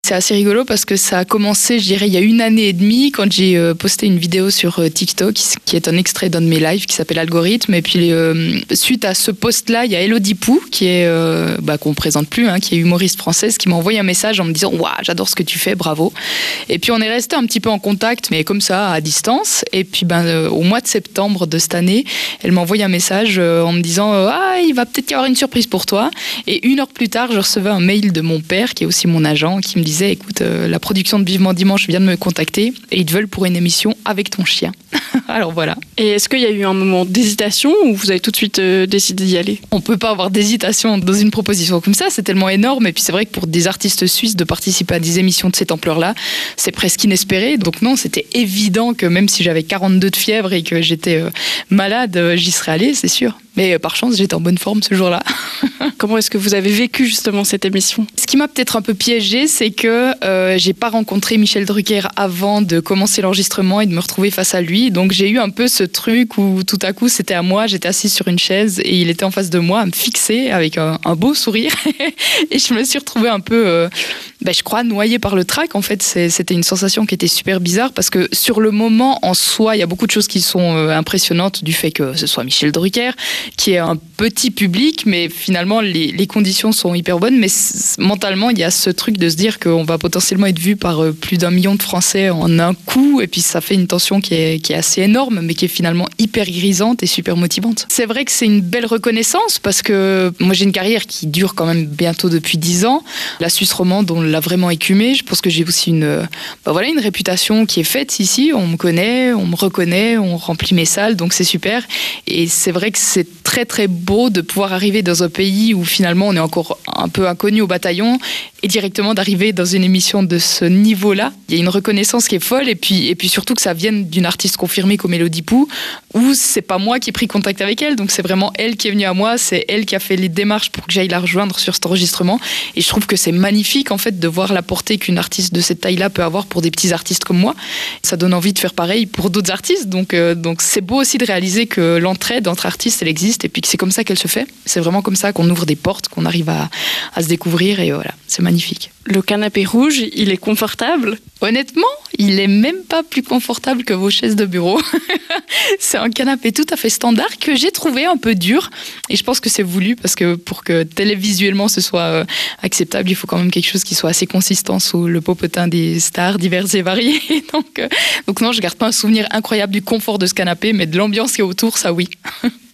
C'est assez rigolo parce que ça a commencé, je dirais, il y a 1 année et demie quand j'ai posté une vidéo sur TikTok qui est un extrait d'un de mes lives qui s'appelle Algorithme. Et puis suite à ce post-là, il y a Elodie Pou qui est qu'on ne présente plus, qui est humoriste française, qui m'a envoyé un message en me disant waouh, j'adore ce que tu fais, bravo. Et puis on est resté un petit peu en contact, mais comme ça à distance. Et puis au mois de septembre de cette année, elle m'a envoyé un message en me disant il va peut-être y avoir une surprise pour toi. Et 1 heure plus tard, je recevais un mail de mon père qui est aussi mon agent qui me disait écoute, la production de Vivement Dimanche vient de me contacter et ils te veulent pour une émission avec ton chien. Alors voilà. Et est-ce qu'il y a eu un moment d'hésitation ou vous avez tout de suite décidé d'y aller? On peut pas avoir d'hésitation dans une proposition comme ça, c'est tellement énorme. Et puis c'est vrai que pour des artistes suisses de participer à des émissions de cette ampleur-là, c'est presque inespéré. Donc non, c'était évident que même si j'avais 42 de fièvre et que j'étais malade, j'y serais allée, c'est sûr. Mais par chance, j'étais en bonne forme ce jour-là. Comment est-ce que vous avez vécu justement cette émission? Ce qui m'a peut-être un peu piégée, c'est que j'ai pas rencontré Michel Drucker avant de commencer l'enregistrement et de me retrouver face à lui. Donc j'ai eu un peu ce truc où tout à coup c'était à moi, j'étais assise sur une chaise et il était en face de moi à me fixer avec un beau sourire. Et je me suis retrouvée un peu, je crois, noyée par le trac. En fait, c'était une sensation qui était super bizarre parce que sur le moment en soi, il y a beaucoup de choses qui sont impressionnantes du fait que ce soit Michel Drucker, qui est un petit public, mais finalement les conditions sont hyper bonnes. Mais mentalement, il y a ce truc de se dire qu'on va potentiellement être vu par plus d'1 million de Français en un coup, et puis ça fait une tension qui est assez énorme, mais qui est finalement hyper grisante et super motivante. C'est vrai que c'est une belle reconnaissance parce que moi j'ai une carrière qui dure quand même bientôt depuis 10 ans. La Suisse romande, on l'a vraiment écumée. Je pense que j'ai aussi une réputation qui est faite ici. On me connaît, on me reconnaît, on remplit mes salles, donc c'est super. Et c'est vrai que c'est très très beau de pouvoir arriver dans un pays où finalement on est encore un peu inconnu au bataillon et directement d'arriver dans une émission de ce niveau-là. Il y a une reconnaissance qui est folle et puis surtout que ça vienne d'une artiste confirmée comme Elodie Pou, où c'est pas moi qui ai pris contact avec elle, donc c'est vraiment elle qui est venue à moi, c'est elle qui a fait les démarches pour que j'aille la rejoindre sur cet enregistrement. Et je trouve que c'est magnifique en fait de voir la portée qu'une artiste de cette taille-là peut avoir pour des petits artistes comme moi. Ça donne envie de faire pareil pour d'autres artistes, donc c'est beau aussi de réaliser que l'entraide entre artistes elle existe et puis que c'est comme ça qu'elle se fait. C'est vraiment comme ça qu'on ouvre des portes, qu'on arrive à se découvrir et voilà, c'est magnifique. Le canapé rouge, il est confortable? Honnêtement, il est même pas plus confortable que vos chaises de bureau. C'est un canapé tout à fait standard que j'ai trouvé un peu dur et je pense que c'est voulu parce que pour que télévisuellement ce soit acceptable, il faut quand même quelque chose qui soit assez consistant sous le popotin des stars diverses et variées. Donc non, je garde pas un souvenir incroyable du confort de ce canapé, mais de l'ambiance qui est autour, ça oui.